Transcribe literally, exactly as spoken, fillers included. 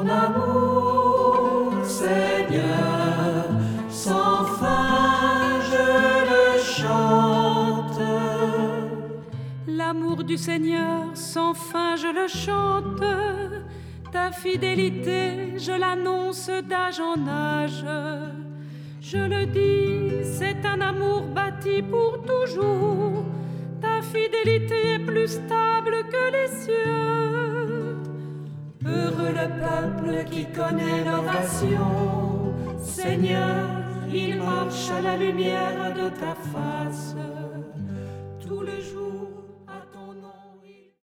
amour, Seigneur, sans fin je le chante. L'amour du Seigneur, sans fin je le chante. Ta fidélité, je l'annonce d'âge en âge. Je le dis, c'est un amour bâti pour toujours. Ta fidélité est plus stable que les cieux. Heureux le peuple qui connaît l'oration. Seigneur, il marche à la lumière de ta face.